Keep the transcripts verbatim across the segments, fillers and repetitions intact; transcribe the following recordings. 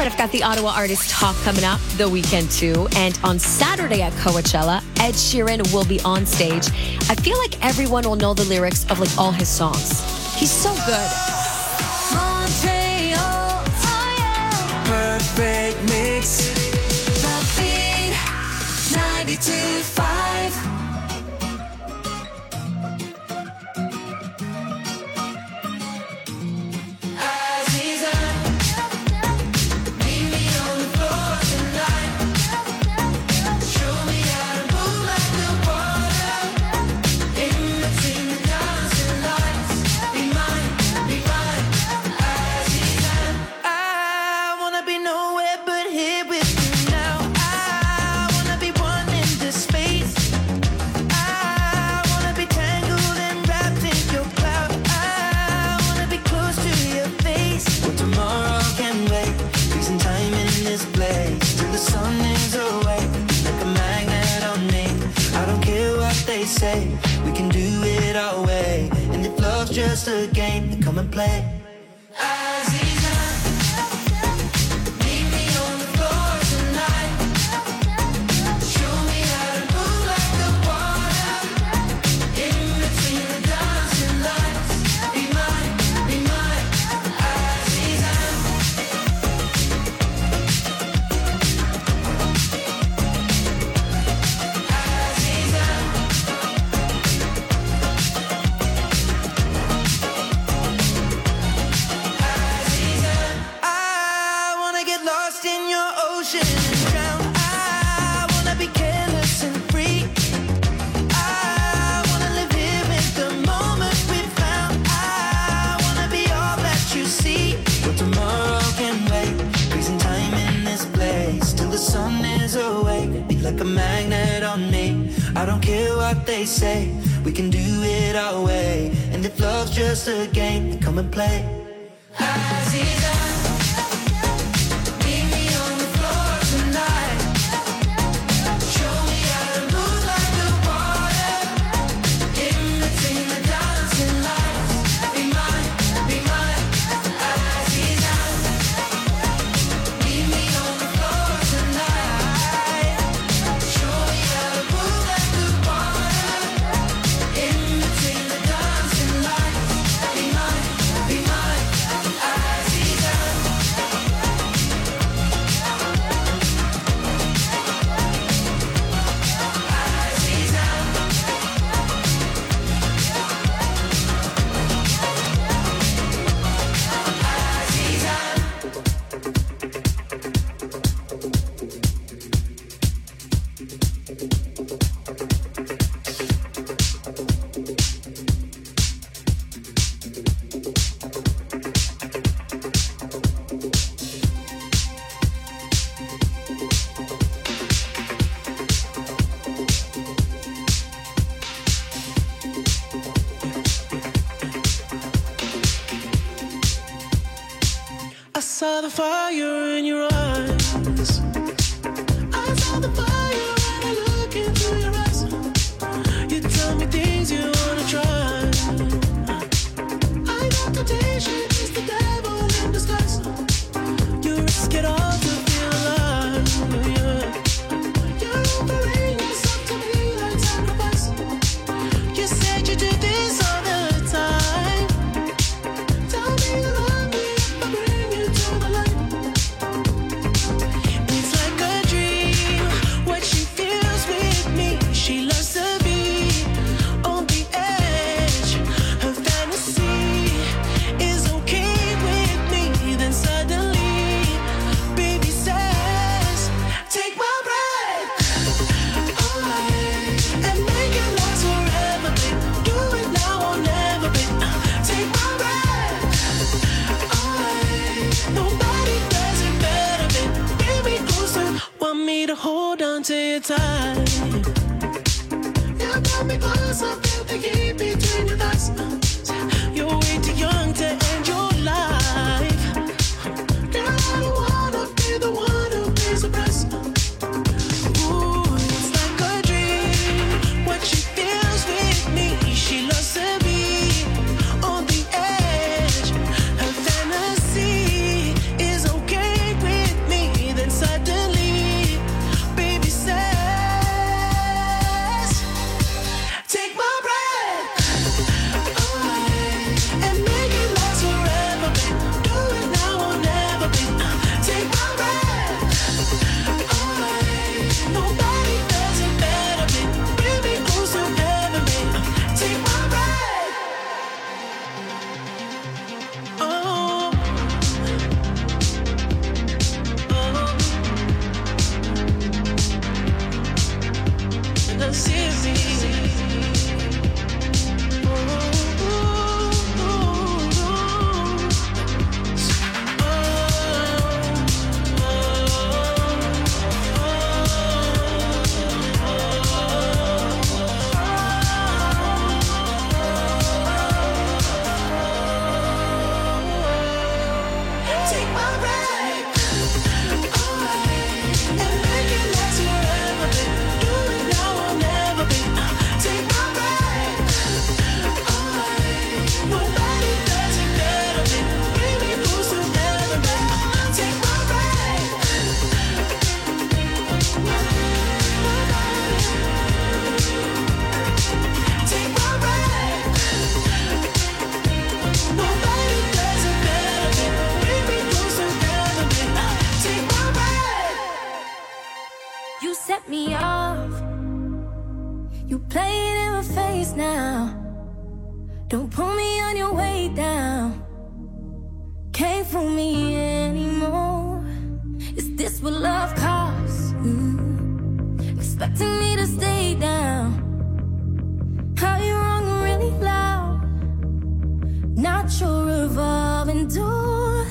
right, I've got the Ottawa Artist Talk coming up, the weekend too. And on Saturday at Coachella, Ed Sheeran will be on stage. I feel like everyone will know the lyrics of like all his songs. He's so good. Montreal, oh yeah. Perfect mix. The Beat, ninety-two point five. We can do it our way, and if love's just a game, then come and play. Like a magnet on me. I don't care what they say, we can do it our way. And if love's just a game, then come and play. Aziza, meet me on the floor tonight. Show me how to move like the water. In between the dancing lights. Be mine, be mine. Aziza, meet me on the floor tonight. I saw the fire in your eyes. I saw the fire when I look into your eyes. You tell me things you wanna try. I got temptation, it's the devil in disguise. You risk it all to feel alive. Yeah. You're offering yourself to me like sacrifice. You said you do this all the time. Tell me you love me if I bring you to the light. It's like a dream, what she feels with me. She loves to be on the edge. Her fantasy is okay with me. Then suddenly, baby says, take my breath away and make it last forever, babe. Do it now or never, babe. Take my breath away. Nobody does it better, babe. Bring me closer. Want me to hold on to you tight. You got me close, I feel the heat between your thighs. You're way too young to end your life. Girl, I don't wanna be the one who pays the price. Ooh, it's like a dream, what she feels with me. She loves to be on the edge. Her fantasy is okay with take my breath away and make it last forever, babe. Do it now or never, babe. Take my breath away. Nobody does it better, babe. Bring me close together, babe. Take my breath. Take my breath. Nobody does it better, babe. Bring me close together, babe. Take my breath. You set me off. You play it in my face now. Don't pull me on your way down. Can't fool me anymore. Is this what love costs? Mm. Expecting me to stay down. How you wrong and really loud. Not your revolving door.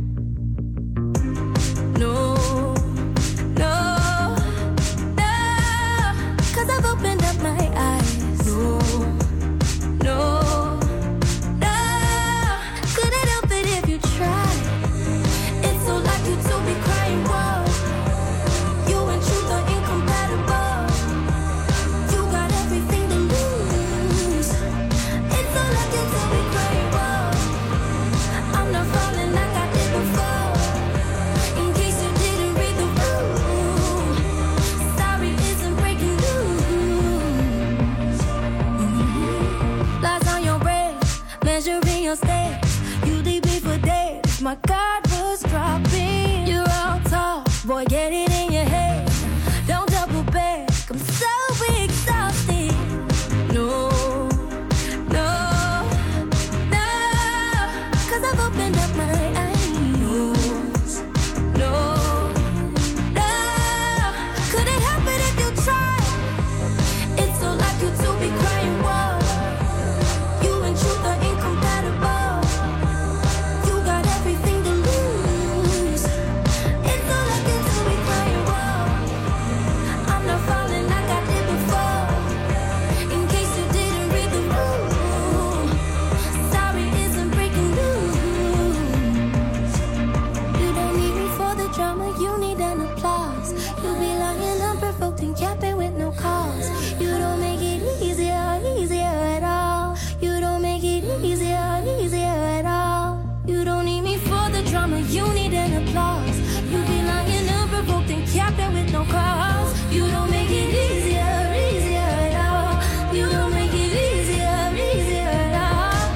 No, no, no. Cause I've opened up my eyes. No, no, no. Couldn't help it if you tried. It's so like you to be crying, whoa. You and truth are incompatible. You got everything to lose. It's so like you to be crying, whoa. I'm not falling like I did before. In case you didn't read the room, sorry isn't breaking news. Lies on your breath, measuring your steps. You leave me for dead. If my guard was dropping, you're all talk, boy, get it in your head. Don't double back, I'm so exhausted. No, no, no. Cause I've opened up my eyes. No, no. Couldn't help it if you tried. It's so like you to be crying, whoa. You and truth are incompatible. You got everything to lose. It's so like you to be crying, whoa. I'm not falling like I did before. In case you didn't read the room, sorry isn't breaking news. You don't need me for the drama, you need an applause. You be lying unprovoked and capping with no cause. You don't make it easier, easier at all. You don't make it easier, easier at all. You don't need me for the drama, you need an applause. You be lying unprovoked and capping with no cause. You don't make it easier, easier at all. You don't make it easier, easier at all.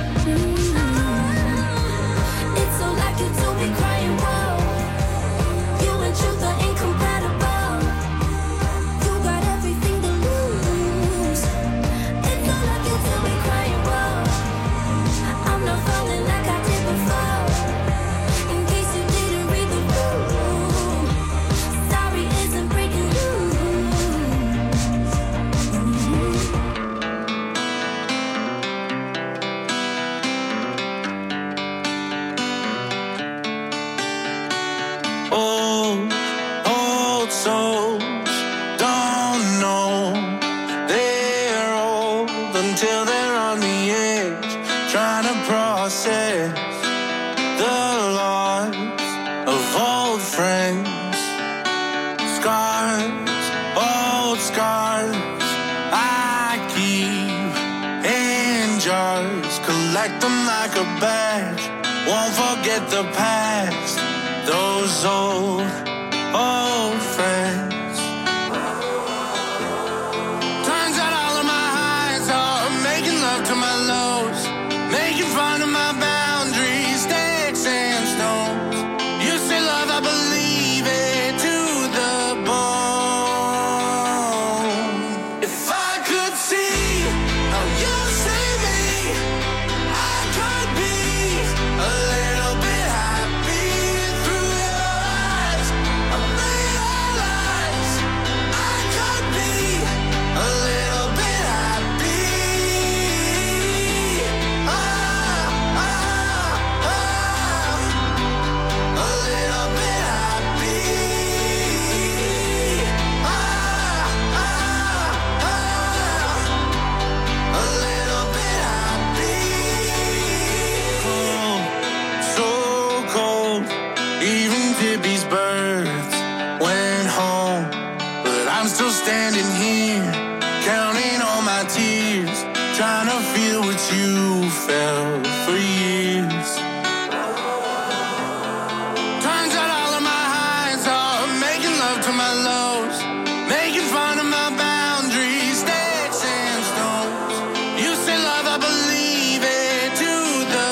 Mm. It's so like you to be crying, whoa. You and truth are incompatible. You got everything to lose. It's so like you to be crying, whoa. I'm not falling like I did before. In case you didn't read the room, sorry isn't breaking news. Old, old souls don't know they're old until they're on the edge, trying to process the loss of old friends. Scars, old scars, I keep in jars, collect them like a badge. Won't forget the past, those old, old friends. Turns out all of my highs are making love to my lows, making fun of my boundaries, sticks and stones. You say love, I believe it to the bone. If I could see how you see me, I could be a little bit happy through your eyes. I realize felt for years. Turns out all of my highs are making love to my lows, making fun of my boundaries, sticks and stones. You say love, I believe it to the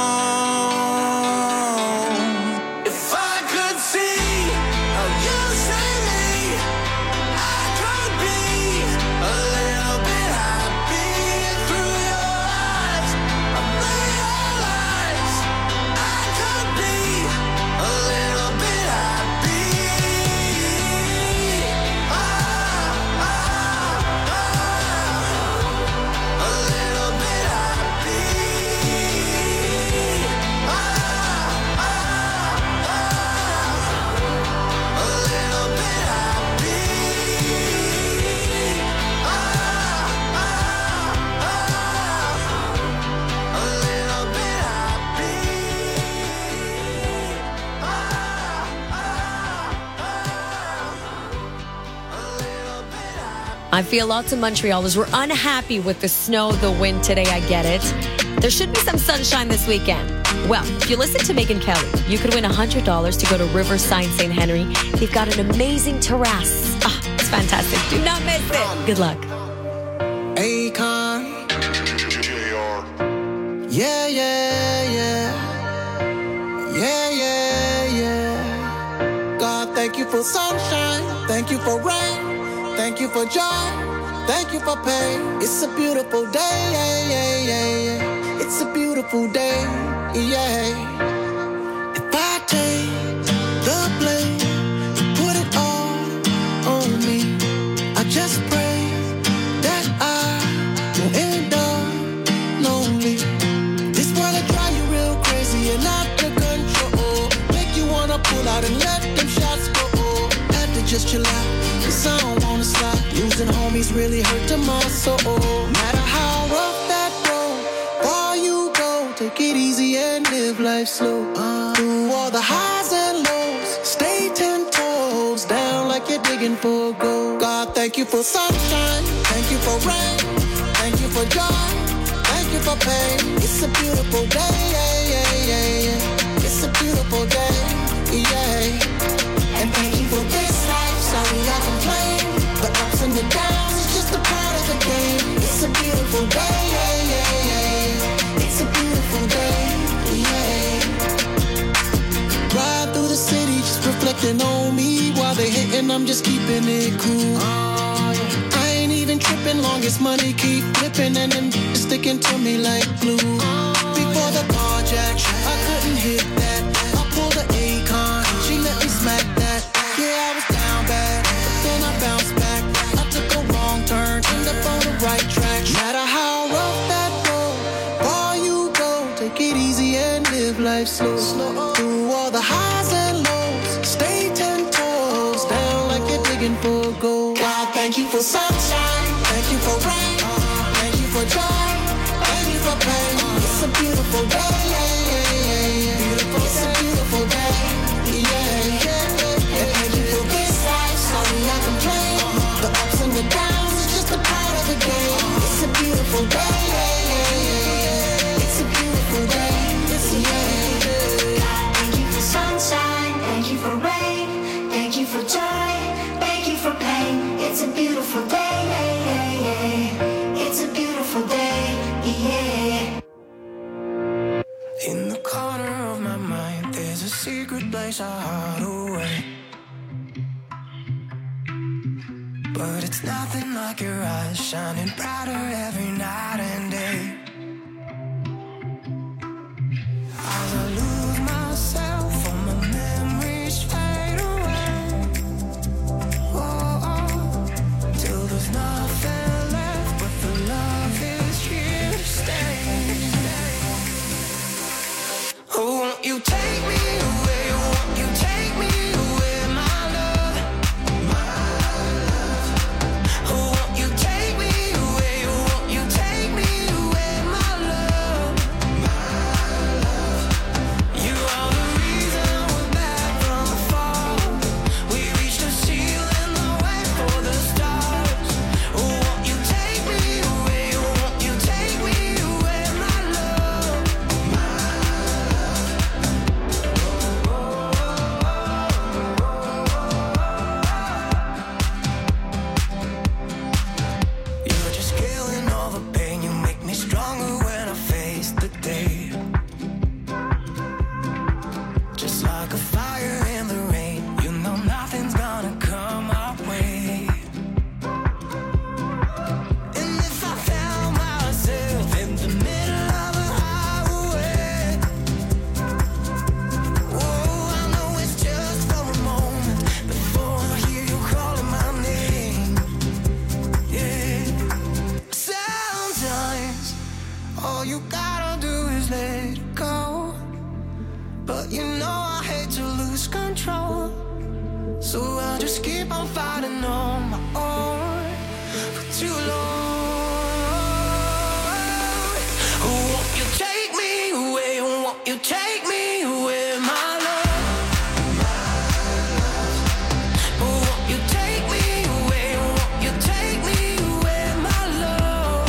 bone. If I could see how you see me, I could be a little bit happy through your eyes. I realize I could be a little bit happy. Ah, ah, ah, a little bit happy. Ah, ah, ah, a little bit happy. Ah, ah, ah, a little bit happy. Ah, ah, ah, a little bit happy. I feel lots of Montrealers were unhappy with the snow, the wind today. I get it. There should be some sunshine this weekend. Well, if you listen to Megan Kelly, you could win one hundred dollars to go to Riverside Saint Henry. They've got an amazing terrace. Ah, it's fantastic. Do not miss it. Good luck. Akon. Yeah, yeah, yeah. Yeah, yeah, yeah. God, thank you for sunshine. Thank you for rain. Thank you for joy. Thank you for pain. It's a beautiful day. Yeah, yeah, yeah, yeah. It's a beautiful day. Yeah. If I take the blame, put it all on me. I just pray that I won't end up lonely. This world will drive you real crazy and out of control. Make you wanna pull out and let them shots go. Had to just chill out, 'cause I don't wanna stop. Losing homies really hurt to my soul. Matter how rough that road, far you go, take it easy and live life slow. Uh, through all the highs and lows, stay ten toes down like you're digging for gold. God, thank you for sunshine. Thank you for rain. Thank you for joy. Thank you for pain. It's a beautiful day. Yeah, yeah, yeah, yeah. It's a beautiful day. Yeah. And thank you for this life. Sorry I complain. The ups and the downs is just a part of the game. It's a beautiful day. Yeah, yeah, yeah, yeah. It's a beautiful day. Yeah. Ride through the city, just reflecting on me. While they hitting, I'm just keeping it cool. I ain't even tripping, long as money keep flipping and then sticking to me like glue. Before the carjack, I couldn't hit that. I pulled the Akon, she let me smack that. Yeah, I was down bad, but then I bounced back. I took a wrong turn, ended up on the right track. No matter how rough that road, far you go, take it easy and live life slow. Through all the highs and lows, stay ten toes down like you're digging for gold. God, thank you for sunshine, thank you for rain, thank you for joy, thank you for pain. It's a beautiful day, yeah, yeah, yeah, yeah. It's a beautiful day, yeah, yeah. And thank you for this life, sorry I complain. The ups and the downs is just a part of the game. It's a beautiful day, yeah, yeah, yeah, yeah. It's a beautiful day, it's a yeah. Thank you for sunshine, thank you for rain, thank you for joy, thank you for pain. It's a beautiful day, yeah, yeah, yeah. It's a beautiful day, yeah. In the corner of my mind, there's a secret place I hide away. But it's nothing like your eyes shining brighter every night and day. As I lose myself, all my memories fade away. Oh, oh, till there's nothing left, but the love is here to stay. Oh, won't you take me away? Won't you take me away, my love? My love. Oh, won't you take me away? Won't you take me away? So I'll just keep on fighting on my own for too long. Won't you take me away? Won't you take me away, my love? Won't you take me away? Won't you take me away, my love?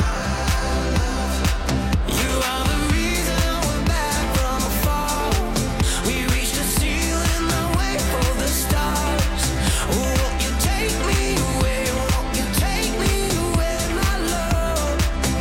You are the reason we're back from afar. We reached the ceiling, now wait for the stars. Won't you take me away? Won't you take me away, my love?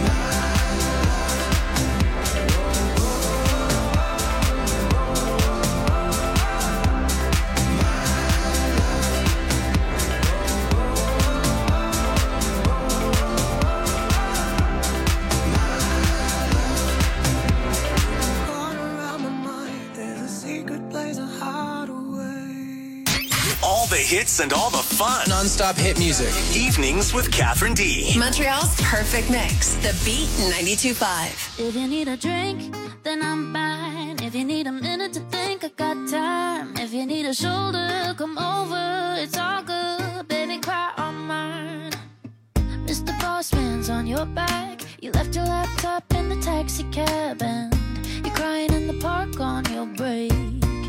Going around my mind, there's a secret place, a hideaway. All the hits and all the fun. Non-stop hit music. Evenings with Catherine D. Montreal's perfect mix. The Beat ninety-two point five. If you need a drink, then I'm fine. If you need a minute to think, I got time. If you need a shoulder, come over. It's all good, baby, cry on mine. Mister Bossman's on your back. You left your laptop in the taxi cab and you're crying in the park on your break.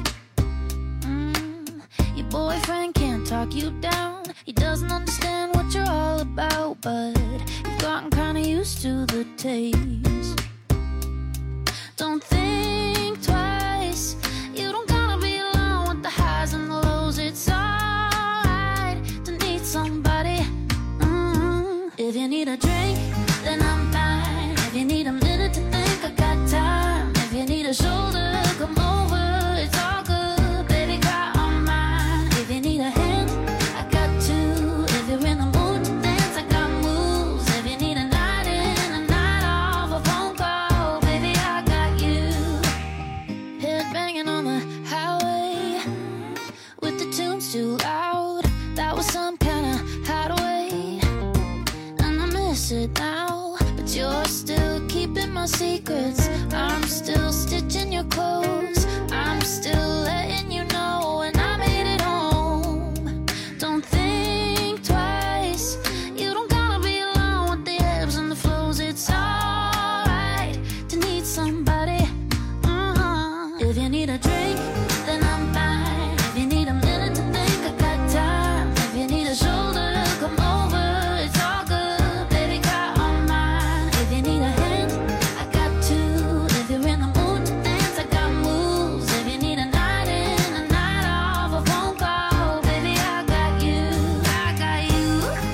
Mm, your boyfriend can't talk you down. He doesn't understand what you're all about, but you've gotten kinda used to the taste. Don't think twice. You don't gotta be alone with the highs and the lows. It's alright to need somebody. Mm. If you need a drink, then I'm fine. If you need a minute to think, I got time. If you need a shoulder, come over. It's all good, baby, cry on mine. If you need a hand, I got two. If you're in the mood to dance, I got moves. If you need a night in, a night off, a phone call, baby, I got you. Head banging on the highway with the tunes too loud. That was some kind of hideaway, and I miss it now. But you're still keeping my secrets. I'm still stitching your clothes. I'm still letting you know when I made it home. Don't think twice. You don't gotta be alone with the ebbs and the flows. It's alright to need somebody. Uh-huh. If you need a drink, then I'm fine. If you need a minute to think, I got time. If you need a shoulder, come over. It's all good, baby, cry on mine. If you need a hand, I got two. If you're in the mood to dance, I got moves. If you need a night in, a night off, a phone call, baby, I got you. I got you.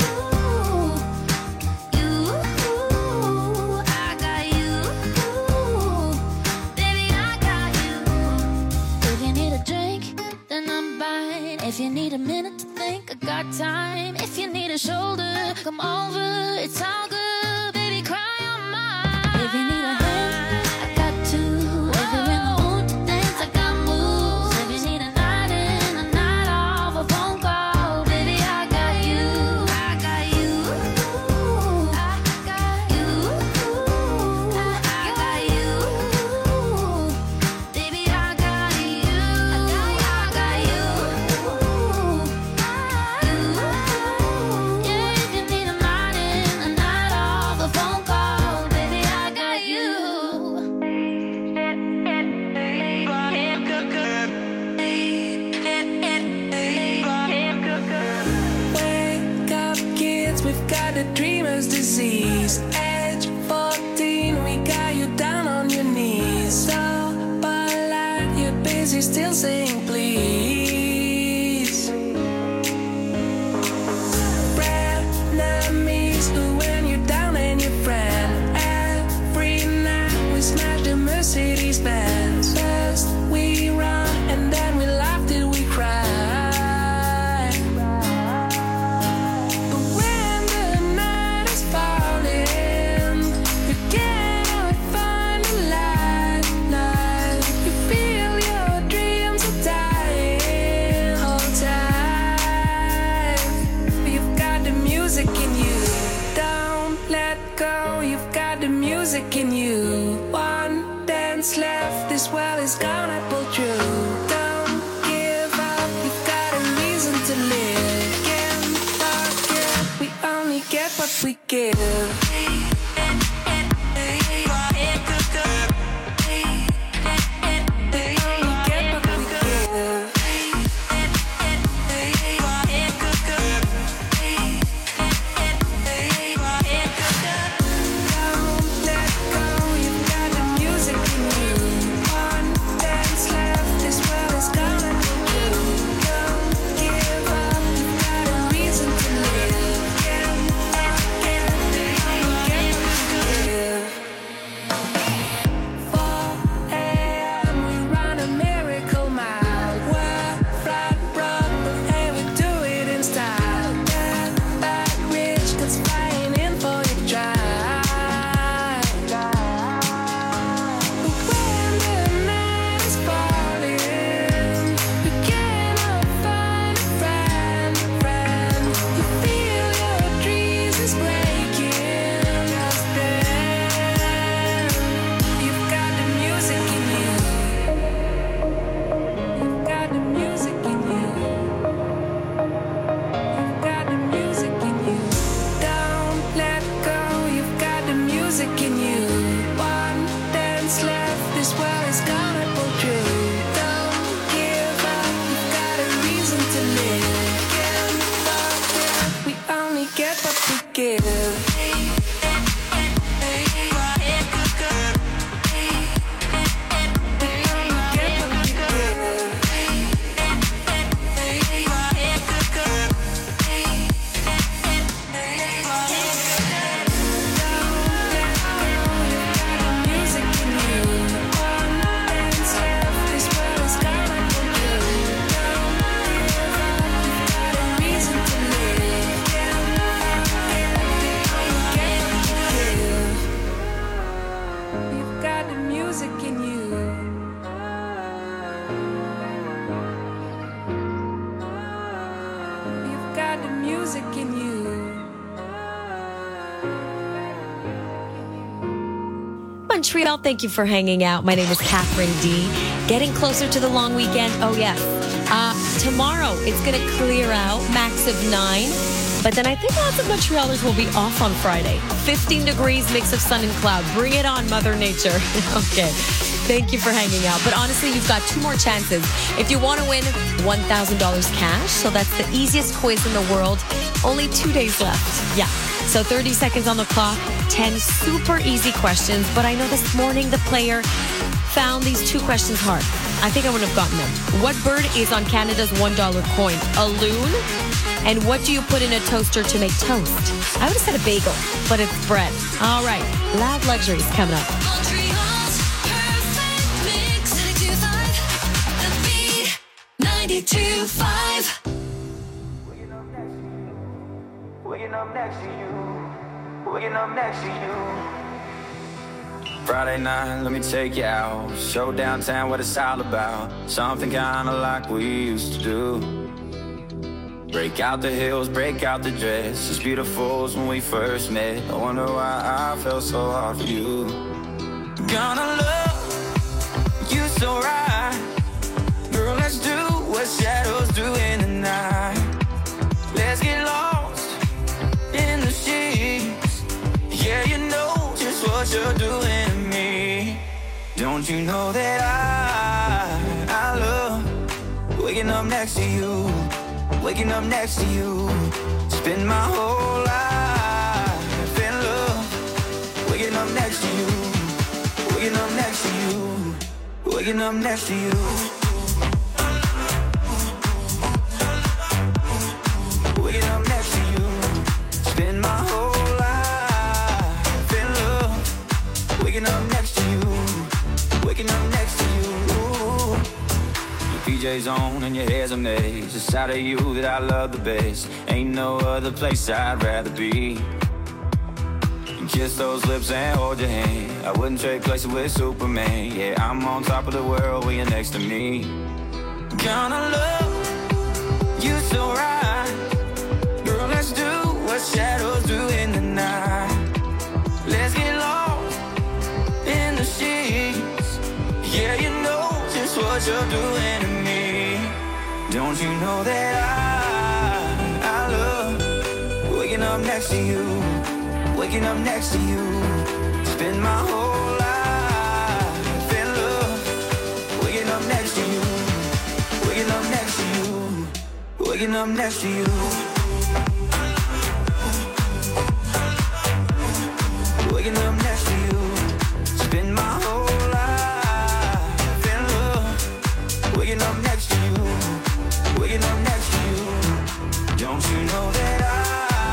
You. I got you. Baby, I got you. If you need a drink, then I'm fine. If you need a minute to think, I got time. If you need a shoulder, come over. It's all good, baby, cry on mine. If you need a hand, I got two. If you're in the mood to dance, I got moves. If you need a night in, a night off, a phone call, baby, I got you. I got you. I got you. I got you. Baby, I got you. I got you. Yeah, if you need a night in, a night off, a phone call, baby, I got you. Wake up, kids, we've got the dreamer's disease. Age fourteen, we got you down on your knees. So polite, you're busy still saying please. Frenemies, who when you're down and your friend. Every night we smash the Mercedes Benz. First we run and then we laugh till we cry. But when the night is falling, you cannot find the light, light. You feel your dreams are dying. Hold tight. You've got the music in you. Don't let go. You've got the music in you. One dance left. This world is gonna pull through. Don't give up. You've got a reason it's gonna pull through. Don't give up, you've got a reason to live. Give up, we only get what we give. Montreal, thank you for hanging out. My name is Catherine D. Getting closer to the long weekend. Oh, yes. Uh, tomorrow, it's going to clear out, max of nine. But then I think lots of Montrealers will be off on Friday. fifteen degrees, mix of sun and cloud. Bring it on, Mother Nature. Okay. Thank you for hanging out. But honestly, you've got two more chances. If you want to win one thousand dollars cash, so that's the easiest quiz in the world, only two days left. Yeah. So thirty seconds on the clock, ten super easy questions. But I know this morning the player found these two questions hard. I think I wouldn't have gotten them. What bird is on Canada's one dollar coin? A loon? And what do you put in a toaster to make toast? I would have said a bagel, but it's bread. All right. Loud Luxuries coming up. Montreal's perfect mix. ninety-two point five. The Beat. ninety-two point five. Waking up next to you. Waking up next to you. Waking up next to you. Friday night, let me take you out. Show downtown what it's all about. Something kinda like we used to do. Break out the heels, break out the dress. As beautiful as when we first met. I wonder why I felt so hard for you. Gonna love you so right. Girl, let's do what shadows do in the night. Let's get lost in the sheets. Yeah, you know just what you're doing to me. Don't you know that I, I love waking up next to you. Waking up next to you. Spend my whole life in love. Waking up next to you. Waking up next to you. Waking up next to you. Waking up next to you. Spend my whole life in love. Waking up next to you. Waking up next to you. P J's on and your hair's a maze. It's out of you that I love the best. Ain't no other place I'd rather be. Kiss those lips and hold your hand. I wouldn't trade places with Superman. Yeah, I'm on top of the world when you're next to me. Gonna love you so right. Girl, let's do what shadows do in the night. Let's get lost in the sheets. Yeah, you know just what you're doing to me. Don't you know that I, I love waking up next to you. Waking up next to you. Spend my whole life in love. Waking up next to you. Waking up next to you. Waking up next to you. Waking up next to you. Spend my whole life in love. Waking up next to you. Waking up next to you. Don't you know that I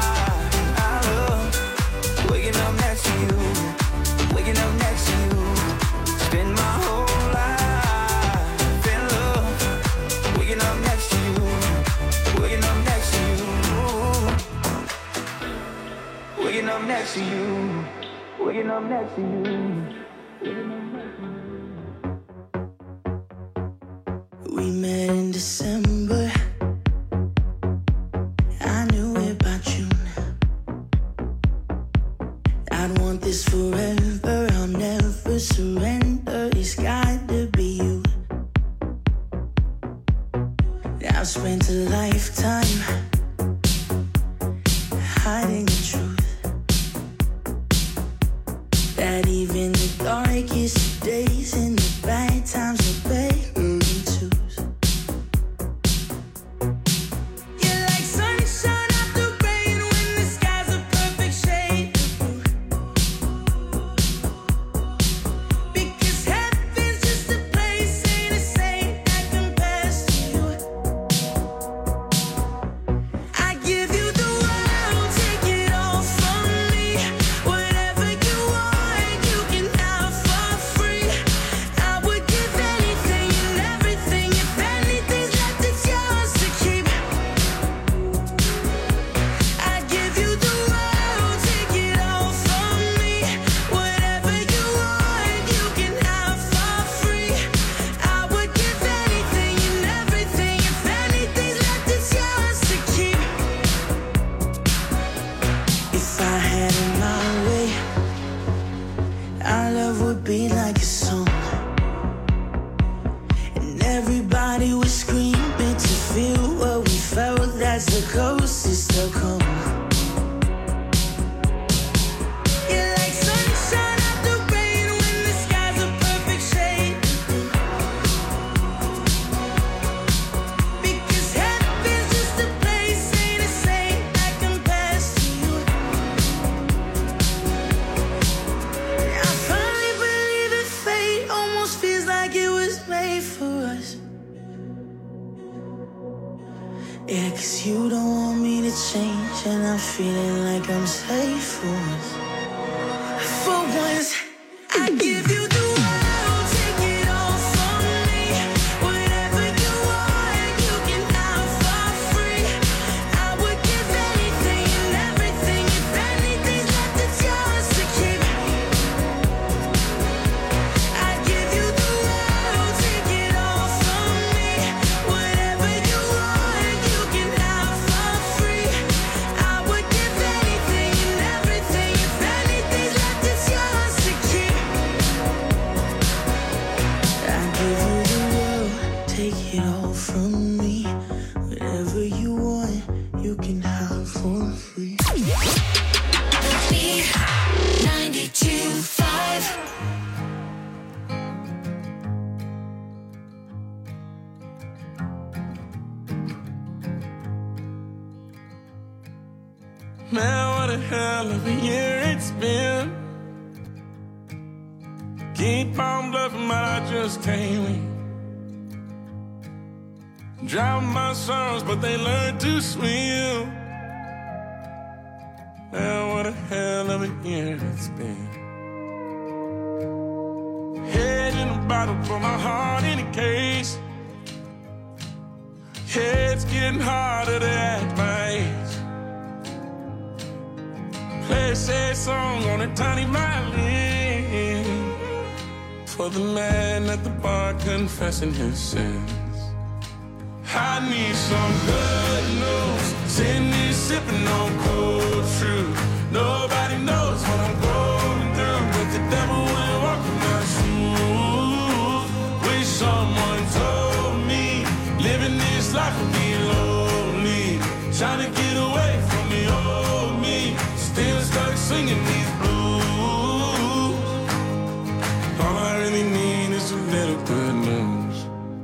waking up next to you, waking up next to you, spend my whole life in love, waking up next to you, waking up next to you, waking up next to you, waking up next to you. We met in December. I knew about you. I'd want this forever, I'll never surrender. It's got to be you. I've spent a lifetime hiding the truth, that even the darkest days and the bad body was screaming to feel what we felt. That's the closest to come. You're like sunshine after rain when the sky's a perfect shade. Because heaven's just a place, ain't a saint that compares to you. I finally believe that fate almost feels like it was made for us. Yeah, cause you don't want me to change, and I'm feeling like I'm safe for once. For once, I give you the world, take it all from me. Whatever you want, you can have for free. I would give anything and everything. If anything's left, it's yours to keep. I give you the world, take it all from me. Whatever you want, you can have for free. I would give anything and everything. If anything's left, it's yours to keep. I give you the world, take it all from me. Whatever you want, you can have for free. Beat ninety-two five. Man, what a hell of a year it's been. Keep on bluffing, but I just can't win. Drown my songs, but they learn to swim. Man, what a hell of a year it's been. Head in a bottle, put my heart in a case. Head's getting harder to act my age. Play a sad song on a tiny violin for the man at the bar confessing his sins. I need some good news. Sitting here sipping on cold truth. Nobody knows what I'm going through, but the devil will walk in my shoes. Wish someone told me living this life would be lonely. Trying to get away from the old me. Still stuck singing these blues. All I really need is a little good news.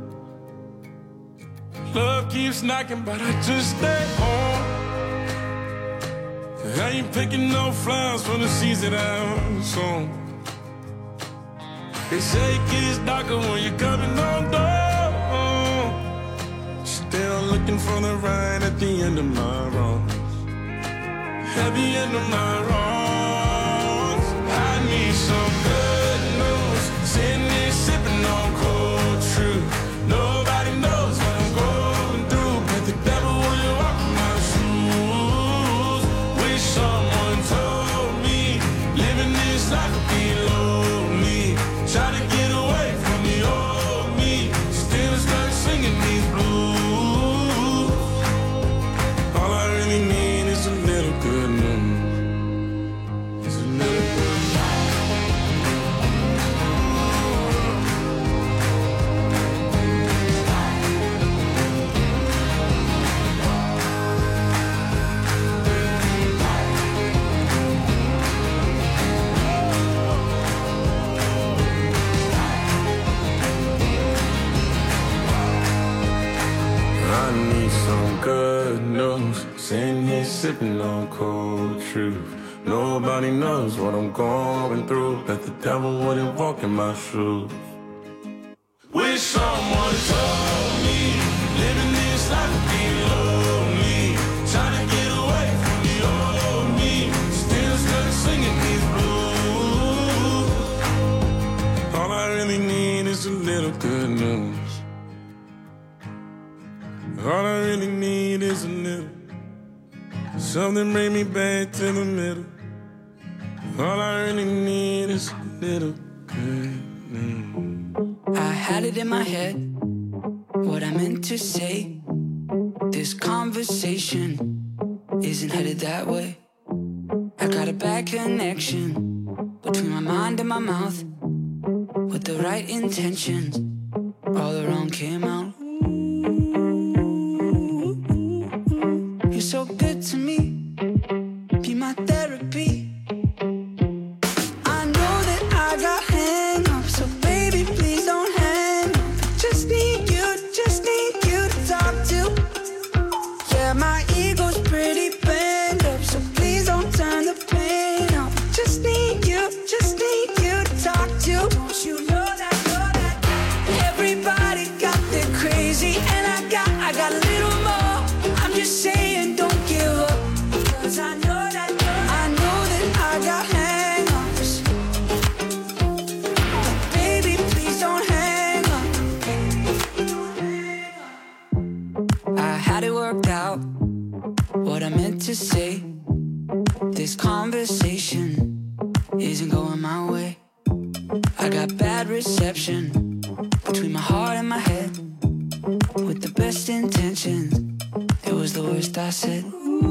Love keeps knocking, but I just stay home. I ain't picking no flowers for the seeds that I'm sown. They say it gets darker when you're coming on door. Still looking for the right at the end of my road. At the end of my wrongs, I need some good news. Sitting here sipping on cold truth. Nobody knows what I'm going through, but the devil will walk in my shoes. Wish someone told me living this life would be lonely. Try to get away from the old me. Still stuck singing these blues. All I really need is a little good news. It's a little good I need some good news. Sitting here sipping on cold truth. Nobody knows what I'm going through, that the devil wouldn't walk in my shoes. Wish someone told me living this life would be lonely. Trying to get away from the old me. Still stuck singing these blues. All I really need is a little good news. All I really need is a little. Something bring me back to the middle. All I really need is a little good news. I had it in my head, what I meant to say. This conversation isn't headed that way. I got a bad connection between my mind and my mouth. With the right intentions, all the wrong came out. to say this conversation isn't going my way. I got bad reception between my heart and my head. With the best intentions, it was the worst I said.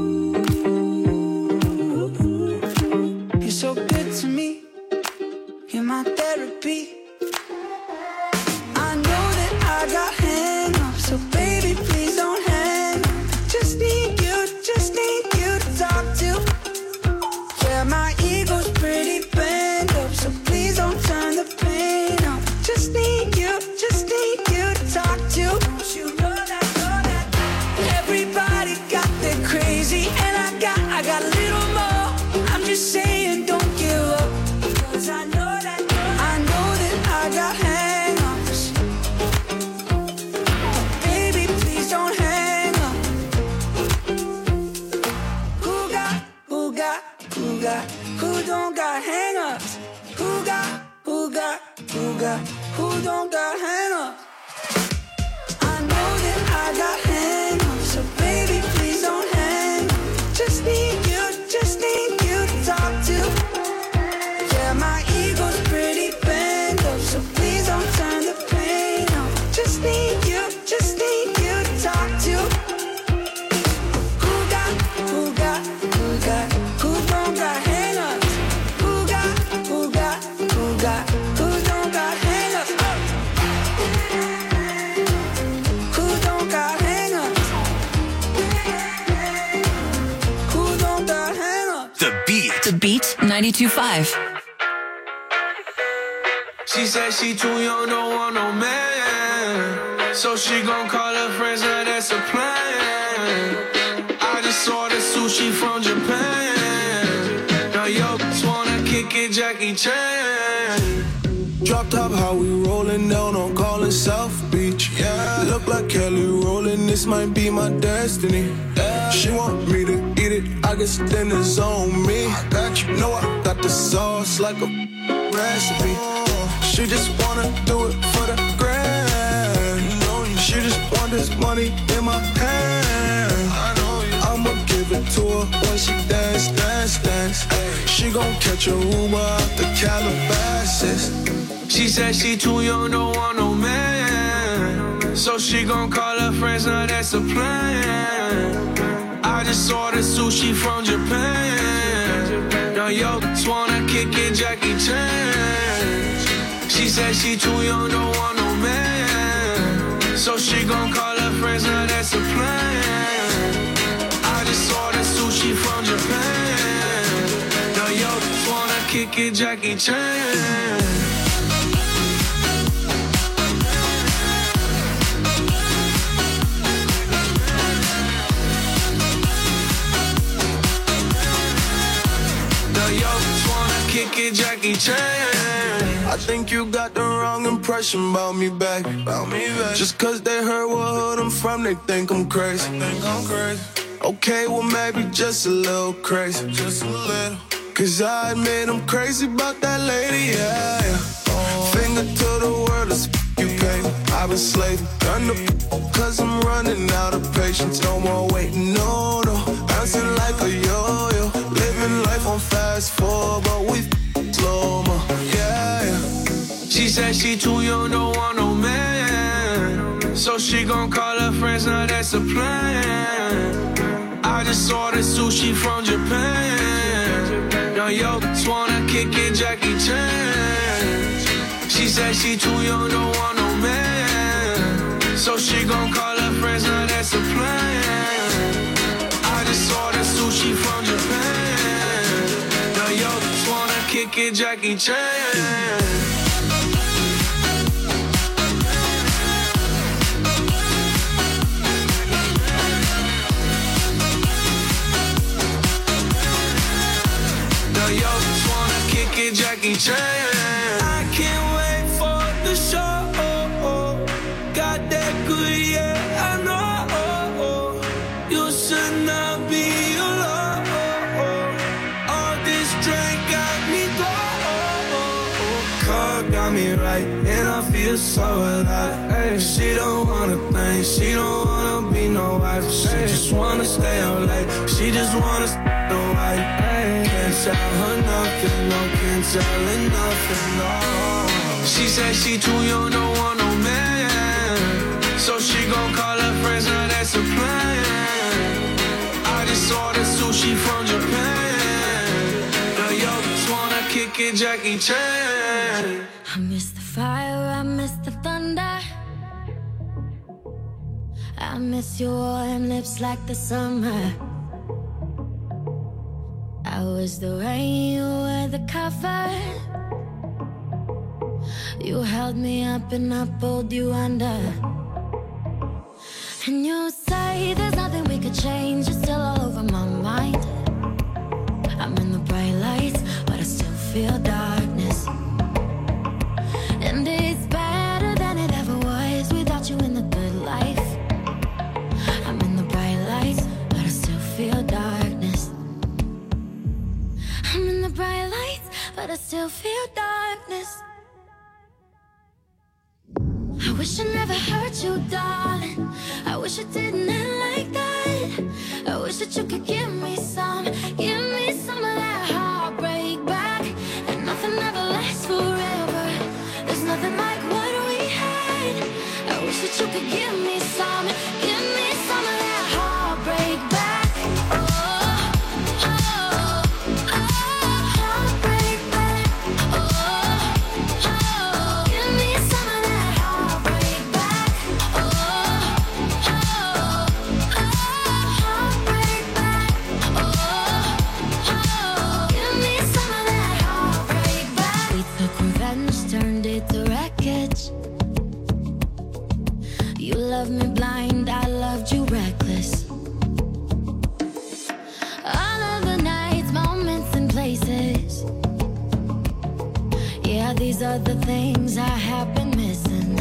You're so good to me, you're my therapy. I know that I got hang-ups, so baby please don't hang up. Just need you, just need you to talk to. Yeah, my ego's pretty bent up, so please don't turn the pain up. Just need you, just need you to talk to. You know that, know that. Everybody got their crazy, and I got, I got a little more. I'm just saying, don't give up, 'cause I know that, I know that I got hang-ups. Baby, please don't hang up. Who got, who got, who got, who don't got hang-ups? Who got, who got, who got, who don't got hang-ups? I know that I got hang-ups, so baby, please don't hang up. Just need you, just need you to talk to. Yeah, my ego's pretty bent up, so please don't turn the pain up. Just need you, just need you to talk to. Who got, who got, who got, who don't got hang-ups? Who got, who got, who got, who don't got hang-ups? Who don't got hang-ups? Who don't got hang-ups? The Beat. The Beat ninety-two point five. She said she too young, don't want no man. So she gon' call her friends, now that's a plan. I just ordered sushi from Japan. Now yo, just wanna kick it, Jackie Chan. Drop top, how we rollin' down on Collins South Beach. Yeah, look like Kelly rollin', this might be my destiny. Yeah. She want me to eat it, I guess then it's on me. I got you, know I got the sauce like a recipe. She just wanna do it for the grand. She just want this money in my hand. I'ma give it to her when she dance, dance, dance. She gon' catch a Uber out the Calabasas. She said she too young, don't want no man. So she gon' call her friends, now that's a plan. I just ordered sushi from Japan. Now yo, just wanna kick it, Jackie Chan. She said she too young, don't want no man. So she gon' call her friends, now that's a plan. I just ordered sushi from Japan. Now yo, just wanna kick it, Jackie Chan. Kick it, Jackie Chan. I think you got the wrong impression about me back. About me back. Just cause they heard what hood I'm from, they think I'm crazy. They think I'm crazy. Okay, well maybe just a little crazy. Just a little. Cause I admit I'm crazy about that lady, yeah, yeah. Oh. Finger to the world, let's f- you pay me. I've been slaving, done the f- cause I'm running out of patience. No more waiting, no, no. Bouncing like a yo-yo. Living life on fast forward, but we f- slow-mo, yeah, yeah. She said she too young, don't want no man. So she gon' call her friends, now that's a plan. I just ordered sushi from Japan. Now yo, just wanna kick it, Jackie Chan. She said she too young, don't want no man. So she gon' call her friends, now that's a plan. I just ordered sushi from Japan. Now yo, just wanna kick it, Jackie Chan. Yo, just wanna kick it, Jackie Chan. I can't wait for the show. Got that good, yeah, I know. You should not be alone. All this drink got me low. Car got me right, and I feel so alive. Ay, she don't wanna think, she don't wanna be no wife. She ay, just wanna stay out late, she just wanna stay no wife. Ay, can't tell her nothing, no, can't tell her nothing, no. She said she too young, don't want no man, so she gon' call her friends, now that's a plan. I just ordered sushi from Japan. The yo just wanna kick it, Jackie Chan. I miss the fire, I miss the thunder. I miss your warm lips like the summer. I was the rain, you were the cover. You held me up and I pulled you under. And you say there's nothing we could change, you're still all over my mind. I'm in the bright lights, but I still feel darkness. And it's better than it ever was without you in the good life. I'm in the bright lights, but I still feel darkness. I'm in the bright lights, but I still feel darkness. I wish I never hurt you, darling. I wish I didn't end like that. I wish that you could give me some, give me some of that heartbreak back. And nothing ever lasts forever. There's nothing like what we had. I wish that you could give me some, give me some of that heartbreak back. Oh, oh, oh, heartbreak back. Oh, oh, give me some of that heartbreak back. Oh, oh, oh, heartbreak back. Oh, oh, give me some of that heartbreak back. We took revenge, turned it to wreckage. You loved me blind, I loved you reckless. All of the nights, moments and places. Yeah, these are the things I have been missing.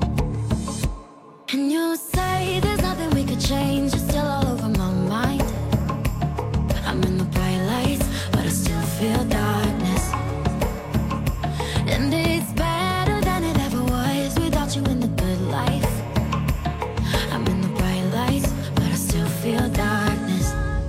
And you say there's nothing we could change, you're still all over my mind. I'm in the bright lights, but I still feel darkness. And it's better than it ever was without you in the good life. I'm in the bright lights, but I still feel darkness.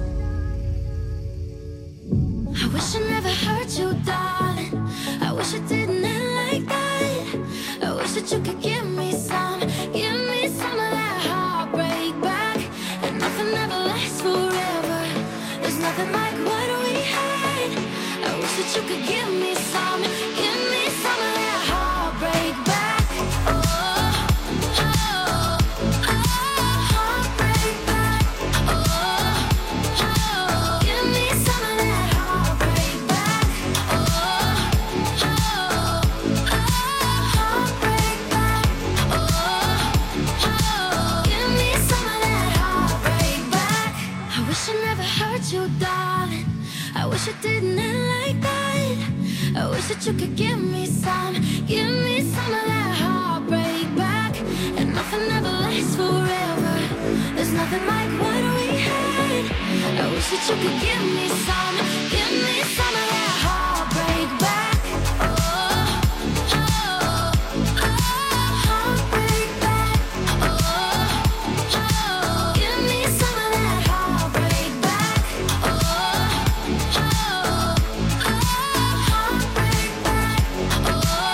I wish I never hurt you, darling. I wish I didn't end like that. I wish that you could give me some, give me some of that heartbreak back. And nothing ever lasts forever. There's nothing like what we had. I wish that you could give me some, give me some of that heartbreak back. Oh, oh, oh, heartbreak back. Oh, oh, give me some of that heartbreak back. Oh, oh, oh, heartbreak back. Oh, oh, give me some of that heartbreak back. I wish I never hurt you, darling. I wish I didn't end like that. I wish that you could give me some, give me some of that heartbreak back. And nothing ever lasts forever. There's nothing like what we had. I wish that you could give me some, give me some of that heartbreak back. Oh, oh, oh, heartbreak back. Oh, oh, give me some of that heartbreak back. Oh, oh, oh, heartbreak back. Oh,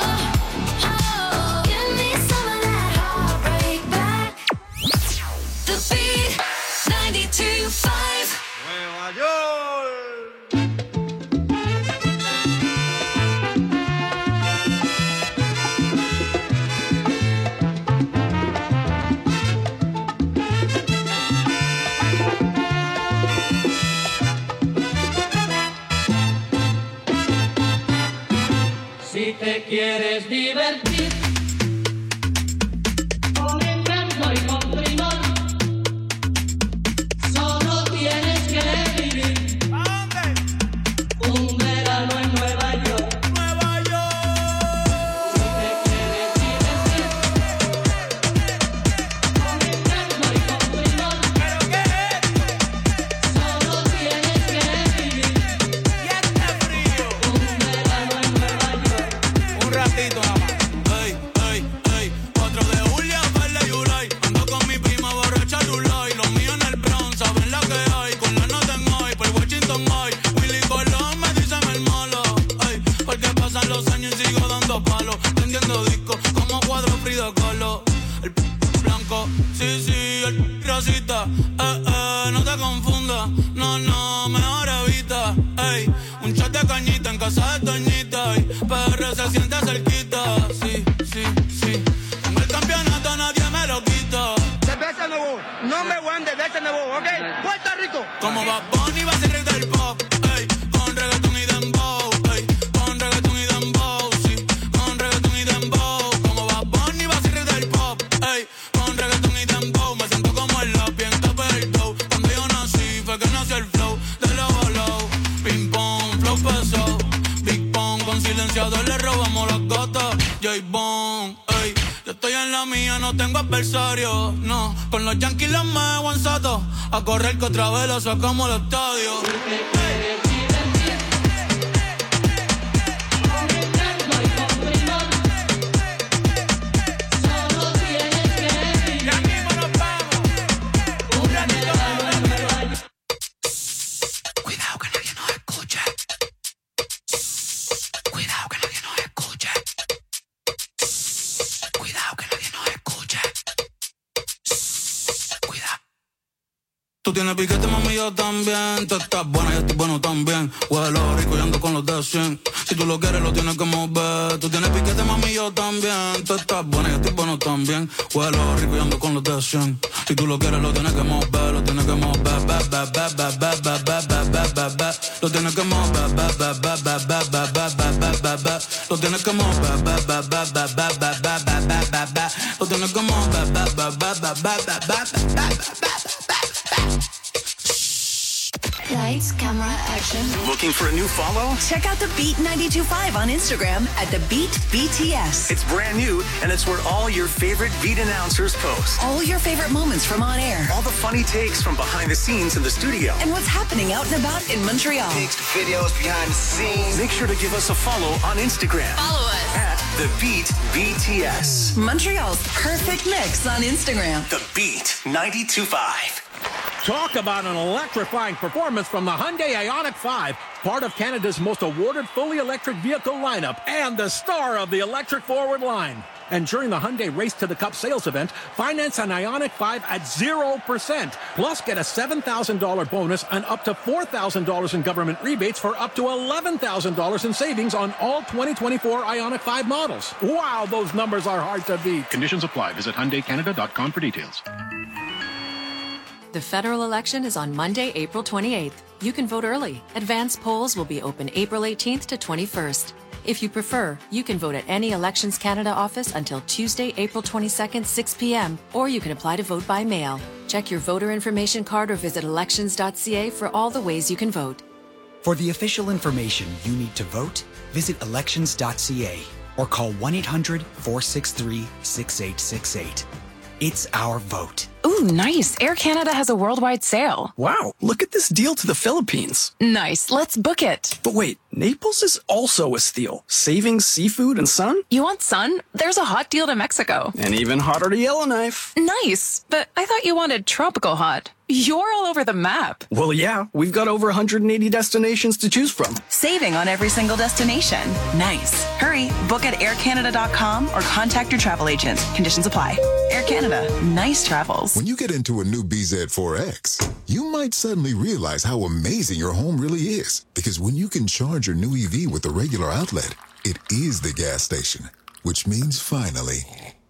oh, give me some of that heartbreak back. The Beat ninety-two point five. Nueva York. Si te quieres divertir con encanto y con primor, solo tienes que vivir un verano en Nueva York. Nueva York. Si te quieres divertir con encanto y con primor, ¿pero qué es? Solo tienes que vivir y este frío un verano en Nueva York. Un ratito nada más. El p blanco, sí, sí, el rosita. Eh, eh, no te confundas, no, no, mejor evita. Ey, un shot de cañita en casa de Toñita. Y P R se siente cerquita. Sí, sí, sí. Tengo el campeonato, nadie me lo quita. Cerveza nuevo, no me one de cerveza nuevo, ¿ok? Puerto Rico. Como va Bonnie va a ser rey del pop. Ey, con reggaeton y dembow. Ey, con reggaeton y dembow. Sí, con reggaeton y dembow. Como va Bonnie va a ser rey del pop. Ey, con reggaeton y dembow. Me siento como el lápiz en tope del dough. Cuando yo nací fue que nació el flow de low low. Ping pong, flow pesado. Big pong, con silenciador le robamos las gotas. J-Bone, ey. Yo estoy en la mía, no tengo adversario. No, con los Yankees los me guanzato. A correr que otra vez lo sacamos al estadio. Cuidado que nadie nos escuche. Cuidado que nadie nos escuche. Cuidado que nadie nos escuche. Cuidado. Tú tienes piquete, mami, yo también. Tú estás buena, yo estoy bueno también. Huelo rico y ando con los de cien. Si tú lo quieres, lo tienes que mover. Tú tienes piquete, mami, yo también. Tú estás buena, yo estoy bueno también. Huelo rico y ando con los de cien. Si tú lo quieres, lo tienes que mover. Lo tienes que mover. Ba, ba, ba, ba, ba, ba, ba, ba, ba, ba, ba. Lo tienes que mover. Ba, ba, ba, ba, ba, ba, ba, ba, ba, ba, ba. Lo tienes que mover. Ba, ba, ba, ba, ba, ba, ba, ba, ba, ba, ba. Lo tienes que mover. Ba, ba, ba, ba, ba, ba, ba, ba, ba. Lights, camera, action. Looking for a new follow? Check out the Beat ninety-two point five on Instagram at the Beat B T S. It's brand new, and it's where all your favorite Beat announcers post. All your favorite moments from on air. All the funny takes from behind the scenes in the studio. And what's happening out and about in Montreal. Pics, videos, behind the scenes. Make sure to give us a follow on Instagram. Follow us at The Beat B T S. Montreal's perfect mix on Instagram. The Beat ninety-two point five. Talk about an electrifying performance from the Hyundai Ioniq five, part of Canada's most awarded fully electric vehicle lineup and the star of the electric forward line. And during the Hyundai Race to the Cup sales event, finance an Ioniq five at zero percent. Plus, get a seven thousand dollars bonus and up to four thousand dollars in government rebates for up to eleven thousand dollars in savings on all twenty twenty-four Ioniq five models. Wow, those numbers are hard to beat. Conditions apply. Visit Hyundai Canada dot com for details. The federal election is on Monday, April twenty-eighth. You can vote early. Advanced polls will be open April eighteenth to twenty-first. If you prefer, you can vote at any Elections Canada office until Tuesday, April twenty-second, six p.m., or you can apply to vote by mail. Check your voter information card or visit elections dot c a for all the ways you can vote. For the official information you need to vote, visit elections dot c a or call one eight hundred, four six three, six eight six eight. It's our vote. Ooh, nice. Air Canada has a worldwide sale. Wow, look at this deal to the Philippines. Nice. Let's book it. But wait, Naples is also a steal. Savings, seafood, and sun? You want sun? There's a hot deal to Mexico. And even hotter to Yellowknife. Nice. But I thought you wanted tropical hot. You're all over the map. Well, yeah, we've got over one hundred eighty destinations to choose from. Saving on every single destination. Nice. Hurry, book at air canada dot com or contact your travel agent. Conditions apply. Air Canada. Nice travels. When you get into a new B Z four X, you might suddenly realize how amazing your home really is. Because when you can charge your new E V with a regular outlet, it is the gas station. Which means finally,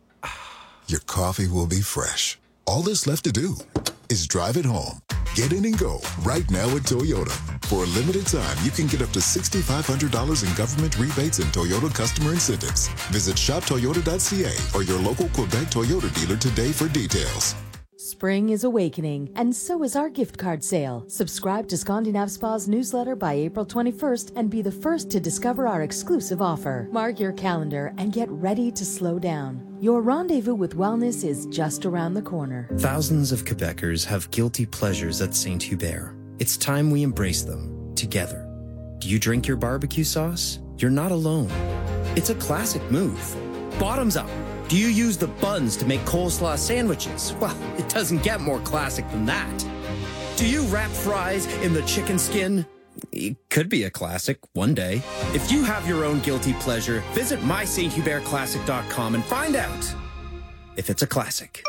your coffee will be fresh. All that's left to do is drive it home. Get in and go right now at Toyota. For a limited time, you can get up to six thousand five hundred dollars in government rebates and Toyota customer incentives. Visit shop toyota dot c a or your local Quebec Toyota dealer today for details. Spring is awakening, and so is our gift card sale. Subscribe to Scandinav Spa's newsletter by April twenty-first and be the first to discover our exclusive offer. Mark your calendar and get ready to slow down. Your rendezvous with wellness is just around the corner. Thousands of Quebecers have guilty pleasures at Saint Hubert. It's time we embrace them, together. Do you drink your barbecue sauce? You're not alone. It's a classic move. Bottoms up. Do you use the buns to make coleslaw sandwiches? Well, it doesn't get more classic than that. Do you wrap fries in the chicken skin? It could be a classic one day. If you have your own guilty pleasure, visit my saint hubert classic dot com and find out. if it's a classic.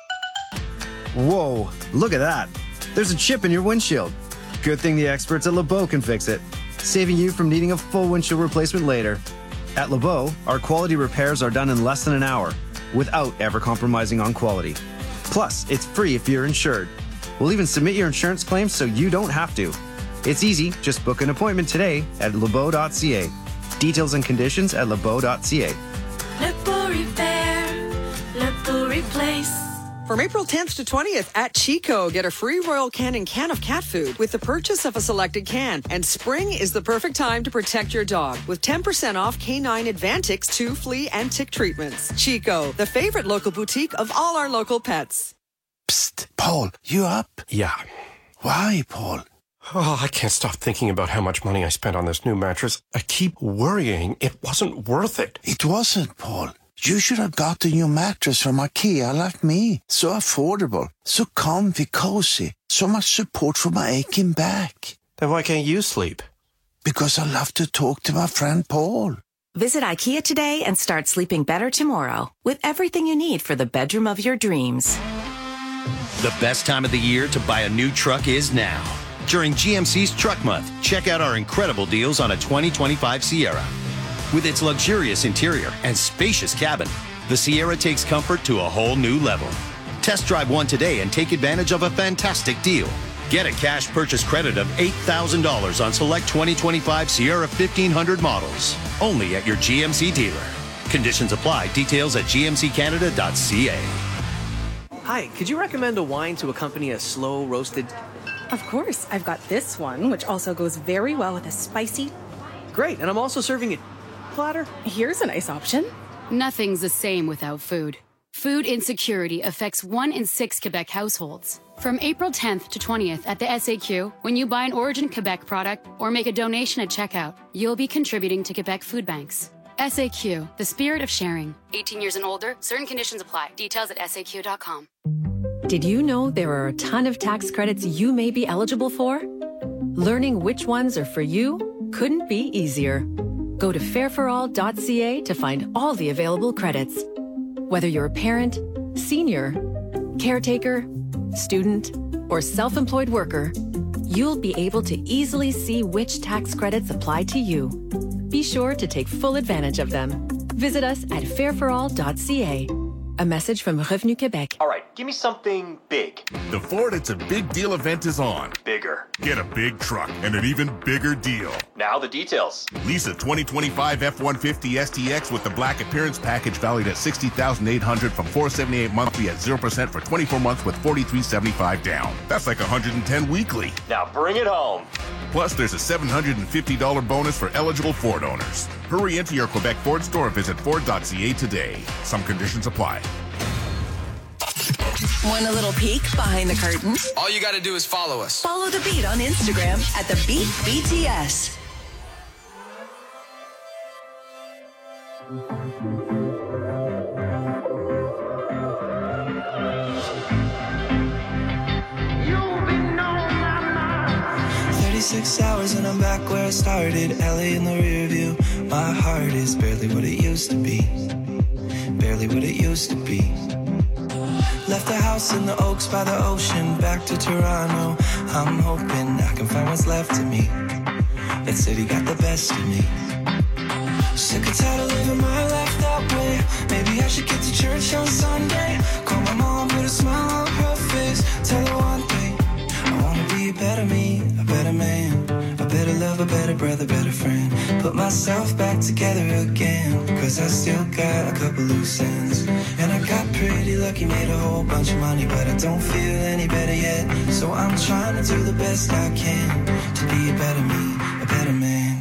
Whoa, look at that. There's a chip in your windshield. Good thing the experts at LeBeau can fix it, saving you from needing a full windshield replacement later. At LeBeau, our quality repairs are done in less than an hour, without ever compromising on quality. Plus, it's free if you're insured. We'll even submit your insurance claims so you don't have to. It's easy, just book an appointment today at lebeau dot c a. Details and conditions at lebeau dot c a. LeBeau Repair, LeBeau Replace. From April tenth to twentieth at Chico, get a free Royal Canin can of cat food with the purchase of a selected can. And spring is the perfect time to protect your dog with ten percent off Canine Advantix two flea and tick treatments. Chico, the favorite local boutique of all our local pets. Psst, Paul, you up? Yeah. Why, Paul? Oh, I can't stop thinking about how much money I spent on this new mattress. I keep worrying it wasn't worth it. It wasn't, Paul. You should have got a new mattress from IKEA like me. So affordable, so comfy, cozy, so much support for my aching back. Then why can't you sleep? Because I love to talk to my friend Paul. Visit IKEA today and start sleeping better tomorrow with everything you need for the bedroom of your dreams. The best time of the year to buy a new truck is now. During G M C's Truck Month, check out our incredible deals on a twenty twenty-five Sierra. With its luxurious interior and spacious cabin, the Sierra takes comfort to a whole new level. Test drive one today and take advantage of a fantastic deal. Get a cash purchase credit of eight thousand dollars on select twenty twenty-five Sierra fifteen hundred models. Only at your G M C dealer. Conditions apply. Details at g m c canada dot c a. Hi, could you recommend a wine to accompany a slow roasted... Of course, I've got this one, which also goes very well with a spicy... Great, and I'm also serving a platter. Here's a nice option. Nothing's the same without food. Food insecurity affects one in six Quebec households. From April tenth to twentieth at the S A Q, when you buy an Origin Quebec product or make a donation at checkout, you'll be contributing to Quebec food banks. S A Q, the spirit of sharing. eighteen years and older, certain conditions apply. Details at s a q dot com. Did you know there are a ton of tax credits you may be eligible for? Learning which ones are for you couldn't be easier. Go to fair for all dot c a to find all the available credits. Whether you're a parent, senior, caretaker, student, or self-employed worker, you'll be able to easily see which tax credits apply to you. Be sure to take full advantage of them. Visit us at fair for all dot c a. A message from Revenu Québec. All right, give me something big. The Ford It's a Big Deal event is on. Bigger. Get a big truck and an even bigger deal. Now the details. Lease a twenty twenty-five F one fifty S T X with the Black Appearance Package valued at sixty thousand eight hundred dollars from four hundred seventy-eight dollars monthly at zero percent for twenty-four months with forty-three seventy-five down. That's like one hundred ten weekly. Now bring it home. Plus, there's a seven hundred fifty dollars bonus for eligible Ford owners. Hurry into your Quebec Ford store. Visit ford dot c a today. Some conditions apply. Want a little peek behind the curtain? All you got to do is follow us. Follow The Beat on Instagram at The Beat B T S. thirty-six hours and I'm back where I started. L A in the rear view. My heart is barely what it used to be. Barely what it used to be. Left the house in the Oaks by the ocean. Back to Toronto. I'm hoping I can find what's left of me. That city got the best of me. Sick and tired of living my life that way. Maybe I should get to church on Sunday. Call my mom, put a smile on her face. Tell her one thing, I wanna be a better me, a better man, a better lover, better brother, better friend. Put myself back together again, cause I still got a couple loose ends. And I got pretty lucky, made a whole bunch of money, but I don't feel any better yet. So I'm trying to do the best I can to be a better me, a better man.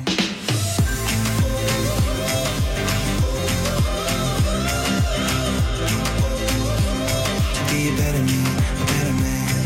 Be a better me, a better man.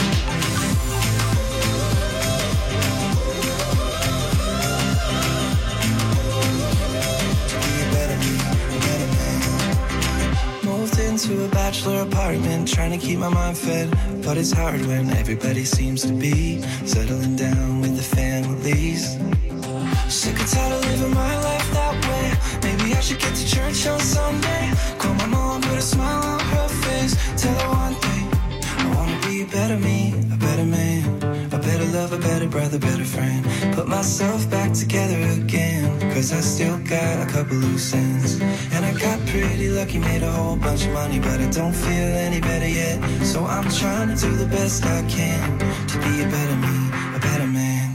Be a better me, a better man. Moved into a bachelor apartment, trying to keep my mind fed, but it's hard when everybody seems to be settling down with the families. Sick and tired of living my life that way. Maybe I should get to church on Sunday. Call my mom. on, put a smile on her face. Tell her one thing, I wanna be a better me, a better man, a better lover, better brother, better friend. Put myself back together again, cause I still got a couple loose ends. And I got pretty lucky, made a whole bunch of money, but I don't feel any better yet. So I'm trying to do the best I can to be a better me, a better man.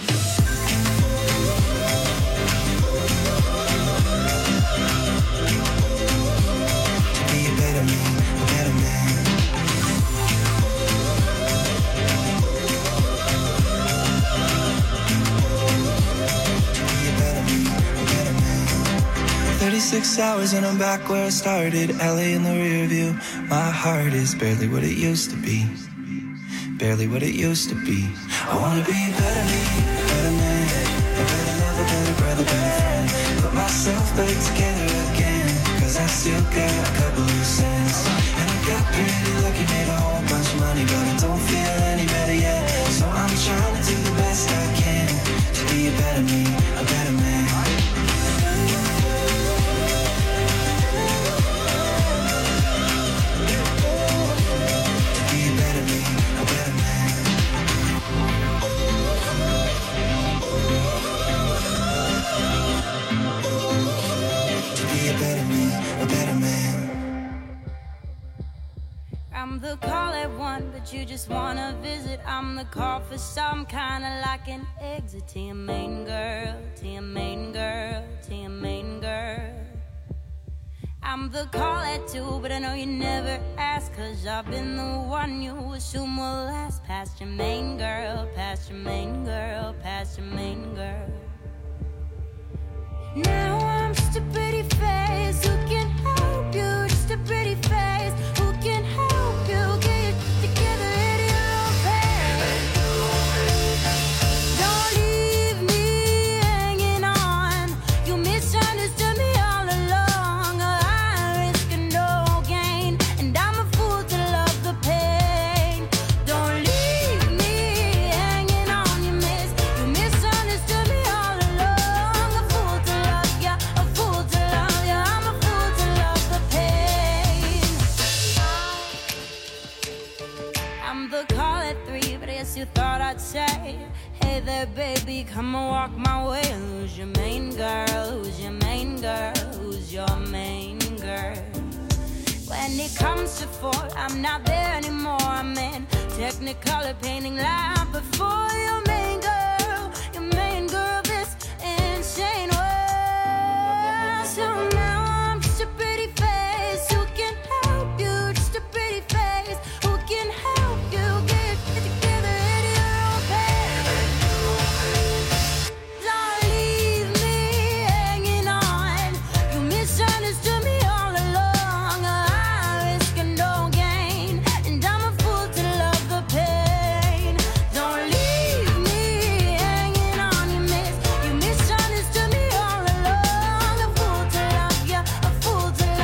thirty-six hours and I'm back where I started. L A in the rear view. My heart is barely what it used to be. Barely what it used to be. I wanna be a better me, a better man, a better lover, better brother, better friend. Put myself back together again, cause I still got a couple loose ends. And I got pretty lucky, made a whole bunch of money, but I don't feel any better yet. So I'm trying to do the best I can to be a better me, a better man. I'm the call at one, but you just wanna visit. I'm the call for some kind of like an exit to your main girl, to your main girl, to your main girl. I'm the call at two, but I know you never ask, cause I've been the one you assume will last. Past your main girl, past your main girl, past your main girl. Now I'm just a pretty face, who can help you? Just a pretty face, who can help you? Get it together at your own pace. Don't leave me hanging on. You misunderstood me all along. I risk no gain, and I'm a fool to love the pain. Don't leave me hanging on. You miss, you misunderstood me all along. A fool to love ya, a fool to love ya. I'm a fool to love the pain. I'm the call at three, but I guess you thought I'd say, hey there, baby, come and walk my way. Who's your main girl? Who's your main girl? Who's your main girl? When it comes to four, I'm not there anymore. I'm in Technicolor painting line before your main girl, your main girl, this insane world. So now I'm just a pretty face, who can help you? Just a pretty face, who can help you? Get it together at your own pace. Don't leave me hanging on. You misunderstood me all along. I risk no gain, and I'm a fool to love the pain. Don't leave me hanging on. You miss, you misunderstood me all along. A fool to love ya, a fool to love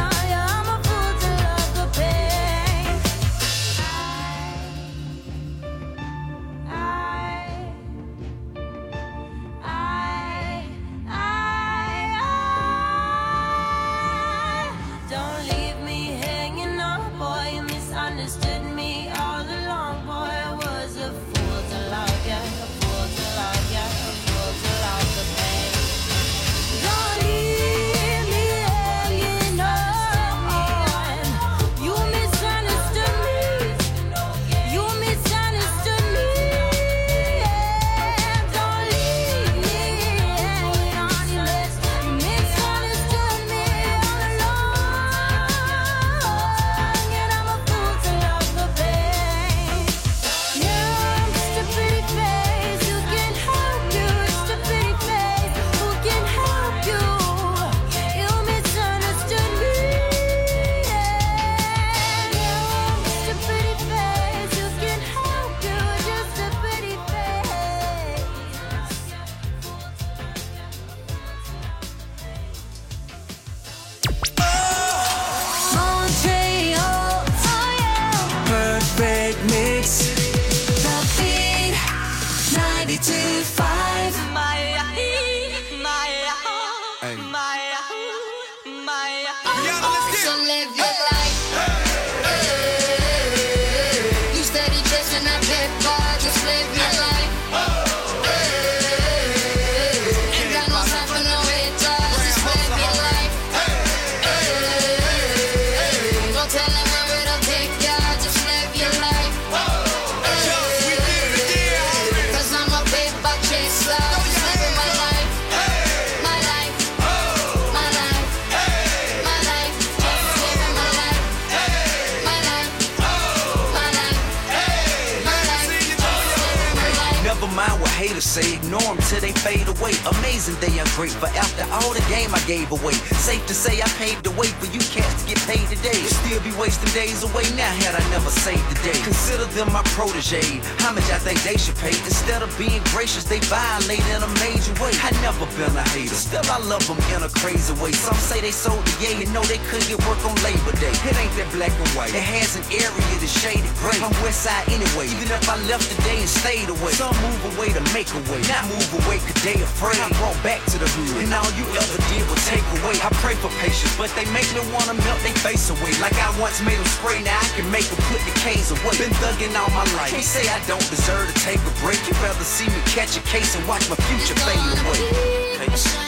haters say ignore them till they fade away. Amazing they are great, but after all the game I gave away, safe to say I paved the way for you cats to get paid today. Still be wasting days away now had I never saved the day. Consider them my protege. How much I think they should pay? Instead of being gracious, they violate in a major way. I never been a hater, still I love them in a crazy way. Some say they sold the yay and know they couldn't get work on Labor Day. It ain't that black and white, it has an area that's shaded gray. I'm west side anyway, even if I left today and stayed away. Some move away to make a way, not move away cause they afraid. I brought back to the hood, and all you ever did was take away. I pray for patience, but they make me wanna melt they face away. Like I once made them spray, now I can make them put the K's away. Been thugging all my life, can't say I don't deserve to take a break. You'd rather see me catch a case and watch my future fade away. Case.